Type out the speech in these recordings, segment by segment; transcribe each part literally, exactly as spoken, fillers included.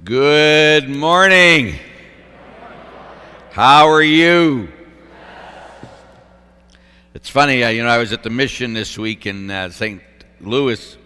Good morning. How are you? It's funny, uh, you know, I was at the mission this week in uh, Saint Louis,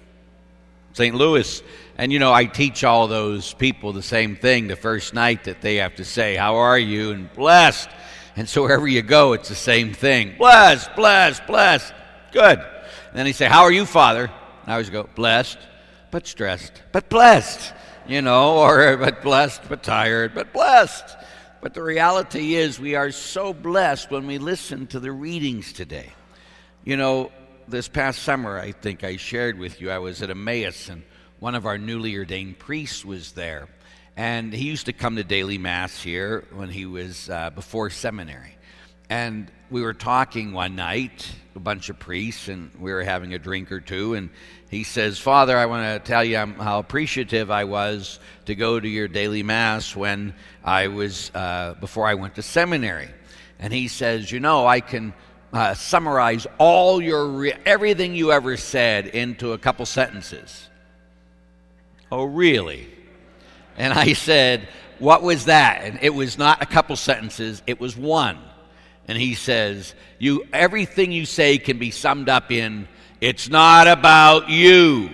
Saint Louis, and you know, I teach all those people the same thing the first night that they have to say, "How are you?" and blessed. And so wherever you go, it's the same thing. Blessed, blessed, blessed. Good. And then they say, "How are you, Father?" And I always go, "Blessed, but stressed, but blessed." You know, or but blessed, but tired, but blessed. But the reality is we are so blessed when we listen to the readings today. You know, this past summer, I think I shared with you, I was at Emmaus, and one of our newly ordained priests was there. And he used to come to daily mass here when he was uh, before seminary. And we were talking one night, a bunch of priests, and we were having a drink or two, and he says, "Father, I want to tell you how appreciative I was to go to your daily mass when I was, uh, before I went to seminary." And he says, "You know, I can uh, summarize all your, re- everything you ever said into a couple sentences." "Oh, really?" And I said, "What was that?" And it was not a couple sentences, it was one. And he says, "You, everything you say can be summed up in, 'It's not about you.'"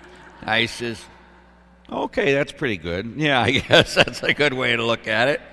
I says, "Okay, that's pretty good. Yeah, I guess that's a good way to look at it."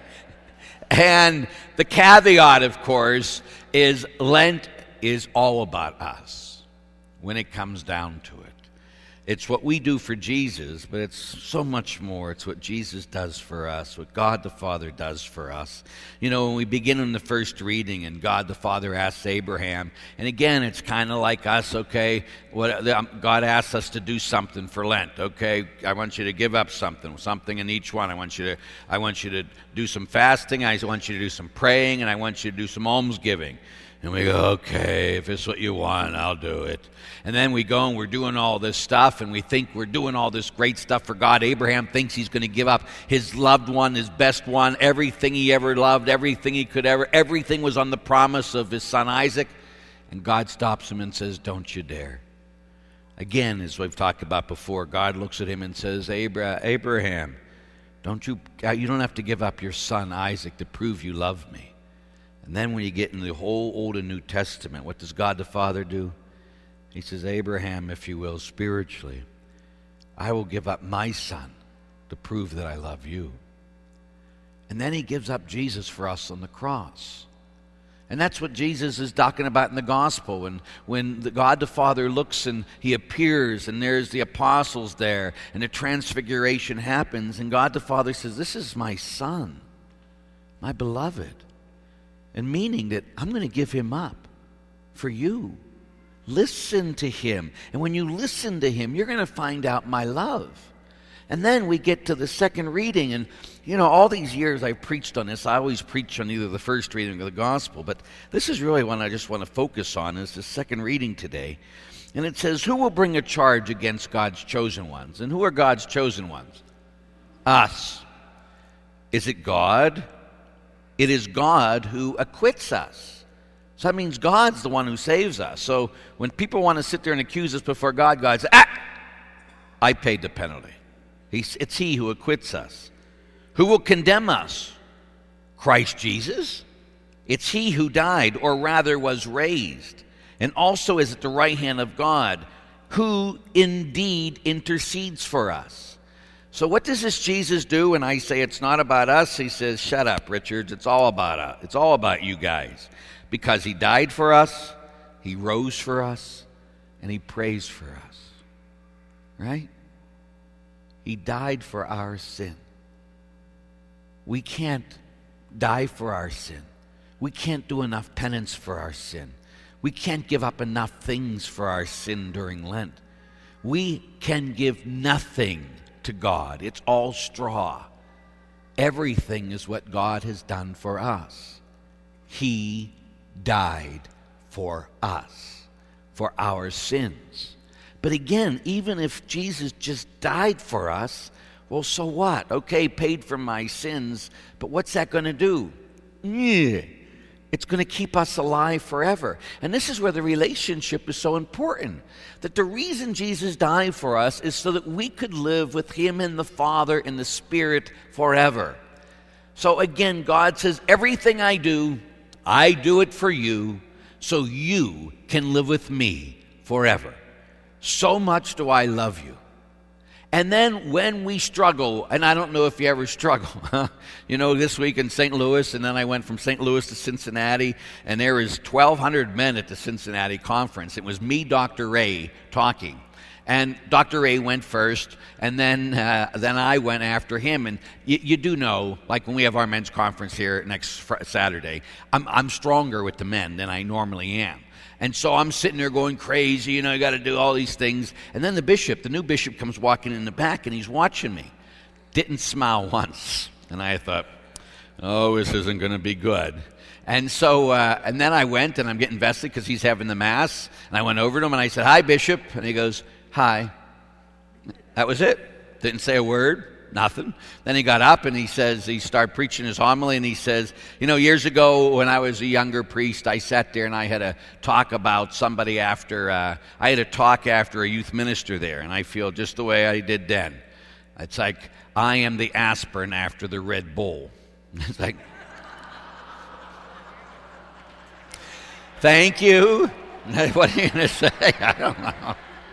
And the caveat, of course, is Lent is all about us when it comes down to it. It's what we do for Jesus, but it's so much more. It's what Jesus does for us, what God the Father does for us. You know, when we begin in the first reading and God the Father asks Abraham, and again, it's kind of like us, okay? What, God asks us to do something for Lent, okay? I want you to give up something, something in each one. I want you to, I want you to do some fasting, I want you to do some praying, and I want you to do some almsgiving. And we go, "Okay, if it's what you want, I'll do it." And then we go and we're doing all this stuff, and we think we're doing all this great stuff for God. Abraham thinks he's going to give up his loved one, his best one, everything he ever loved, everything he could ever, everything was on the promise of his son Isaac. And God stops him and says, "Don't you dare." Again, as we've talked about before, God looks at him and says, Abra- Abraham, don't you, you don't have to give up your son Isaac to prove you love me. And then when you get in the whole Old and New Testament, what does God the Father do? He says, "Abraham, if you will, spiritually, I will give up my son to prove that I love you." And then he gives up Jesus for us on the cross. And that's what Jesus is talking about in the gospel. And when the God the Father looks and he appears, and there's the apostles there, and the transfiguration happens, and God the Father says, "This is my son, my beloved." And meaning that I'm going to give him up for you. Listen to him. And when you listen to him, you're going to find out my love. And then we get to the second reading. And, you know, all these years I've preached on this. I always preach on either the first reading or the gospel. But this is really one I just want to focus on, is the second reading today. And it says, "Who will bring a charge against God's chosen ones?" And who are God's chosen ones? Us. Is it God? It is God who acquits us. So that means God's the one who saves us. So when people want to sit there and accuse us before God, God says, "Ah, I paid the penalty. He's, it's he who acquits us." Who will condemn us? Christ Jesus. It's he who died, or rather was raised, and also is at the right hand of God, who indeed intercedes for us. So what does this Jesus do when I say it's not about us? He says, "Shut up, Richards. It's all about us. It's all about you guys." Because he died for us, he rose for us, and he prays for us. Right? He died for our sin. We can't die for our sin. We can't do enough penance for our sin. We can't give up enough things for our sin during Lent. We can give nothing to God. It's all straw. Everything is what God has done for us. He died for us, for our sins. But again, even if Jesus just died for us, well, so what? Okay, paid for my sins, but what's that going to do? Yeah. It's going to keep us alive forever. And this is where the relationship is so important. That the reason Jesus died for us is so that we could live with him and the Father and the Spirit forever. So again, God says, everything I do, I do it for you, so you can live with me forever. So much do I love you. And then when we struggle, and I don't know if you ever struggle, you know, this week in Saint Louis, and then I went from Saint Louis to Cincinnati, and there was twelve hundred men at the Cincinnati conference. It was me, Doctor Ray, talking. And Doctor Ray went first, and then uh, then I went after him. And you, you do know, like when we have our men's conference here next fr- Saturday, I'm, I'm stronger with the men than I normally am. And so I'm sitting there going crazy, you know, you got to do all these things. And then the bishop, the new bishop, comes walking in the back, and he's watching me. Didn't smile once. And I thought, oh, this isn't going to be good. And so, uh, and then I went, and I'm getting vested because he's having the Mass. And I went over to him, and I said, hi, Bishop. And he goes, hi. That was it. Didn't say a word. Nothing. Then he got up and he says, he started preaching his homily, and he says, you know, years ago when I was a younger priest, I sat there and I had a talk about somebody after, uh, I had a talk after a youth minister there, and I feel just the way I did then. It's like, I am the aspirin after the Red Bull. It's like, thank you. What are you going to say? I don't know.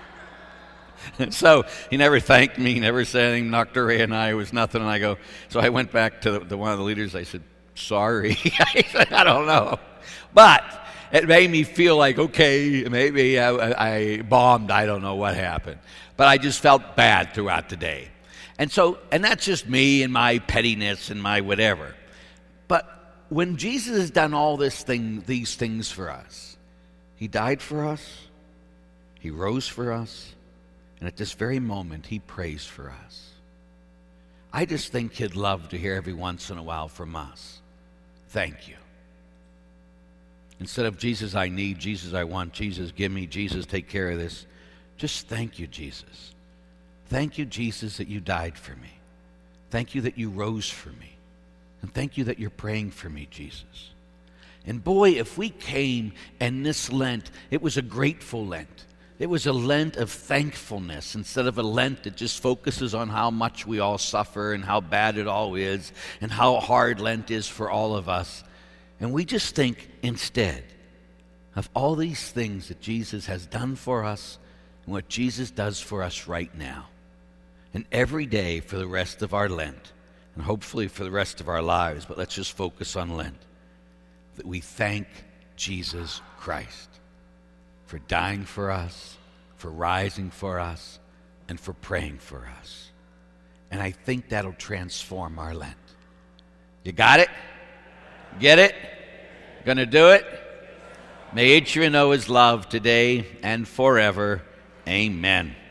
So he never thanked me, never said anything. Doctor Ray and I, it was nothing. And I go, so I went back to the, the one of the leaders. I said, sorry. I said, I don't know. But it made me feel like, okay, maybe I, I bombed. I don't know what happened. But I just felt bad throughout the day. And so, and that's just me and my pettiness and my whatever. But when Jesus has done all this thing, these things for us, he died for us, he rose for us, and at this very moment, he prays for us. I just think he'd love to hear every once in a while from us, thank you. Instead of, Jesus, I need, Jesus, I want, Jesus, give me, Jesus, take care of this. Just thank you, Jesus. Thank you, Jesus, that you died for me. Thank you that you rose for me. And thank you that you're praying for me, Jesus. And boy, if we came and this Lent, it was a grateful Lent. It was a Lent of thankfulness instead of a Lent that just focuses on how much we all suffer and how bad it all is and how hard Lent is for all of us. And we just think instead of all these things that Jesus has done for us and what Jesus does for us right now. And every day for the rest of our Lent, and hopefully for the rest of our lives, but let's just focus on Lent, that we thank Jesus Christ for dying for us, for rising for us, and for praying for us. And I think that'll transform our Lent. You got it? Get it? Gonna do it? May each of you know his love today and forever. Amen.